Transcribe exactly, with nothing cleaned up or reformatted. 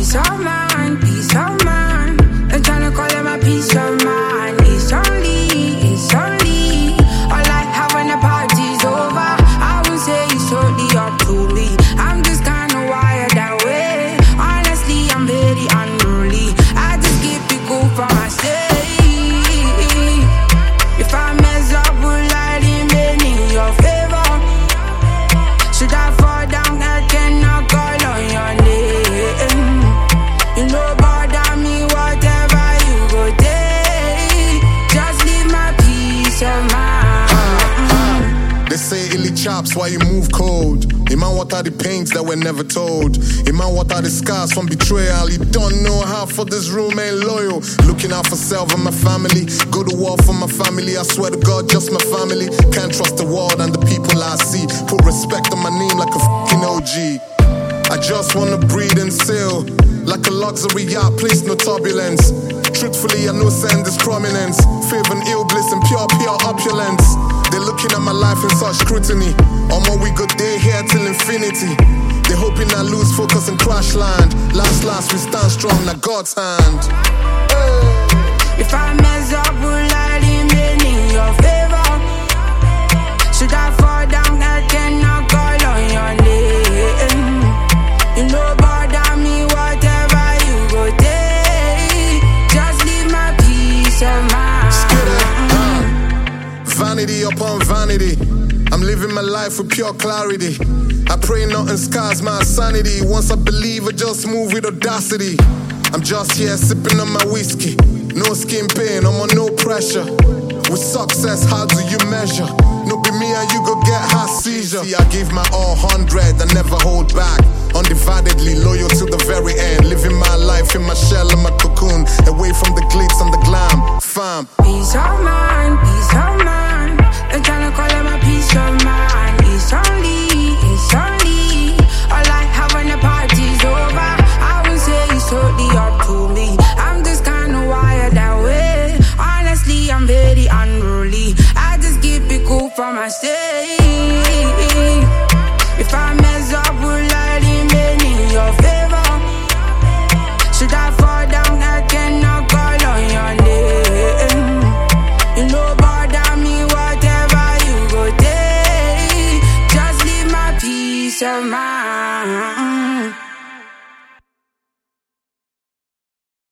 Peace of mind, peace of mind. I'm tryna call it my peace of mind. It's only, it's only all I have when the party's over. I won't say it's totally up to me. I'm just kinda wired that way. Honestly, I'm very unruly. I just keep it cool for my sake. If I mess up, will I remain in your favor? Should I fall down, I cannot call on your name. You know bother me, whatever you go take. Just leave my peace of mind. uh, uh, They say illy chops while you move cold. Iman, what are the pains that were never told? Iman, what are the scars from betrayal? You don't know how for this room ain't loyal. Looking out for self and my family. Go to war for my family. I swear to God, just my family. Can't trust the world and the people I see. Put respect on my name like a fucking O G. I just wanna breathe and sail like a luxury yacht, place no turbulence. Truthfully, I know send this prominence. Favor and ill bliss and pure, pure opulence. They're looking at my life in such scrutiny. On what we good day here till infinity. They're hoping I lose focus and crash land. Last, last, we stand strong, now God's hand. Hey. If I mess up, will I remain in your favor? Should I fall down, I cannot call on your name. You know bother me, whatever you go take. Just leave my peace of mind. uh, Vanity upon vanity. I'm living my life with pure clarity. I pray nothing scars my sanity. Once I believe, I just move with audacity. I'm just here sipping on my whiskey. No skin pain, I'm on no pressure. With success, how do you measure? No be me and you go get heart seizure. See, I give my all hundred, I never hold back. Undividedly loyal to the very end. Living my life in my shell and my cocoon. Away from the glitz and the glam. Fam. Peace of mind, peace of mind. I'm tryna call it my peace of mind. It's only, it's only all I have when the party's over. I won't say it's totally up to me. I'm just kinda wired that way. Honestly, I'm very unruly. I just keep it cool for my sake. If I mess up, will I remain in your favor? Should I fall down, I cannot call on your name. You know bother me, whatever you go take. Just leave my peace of mind.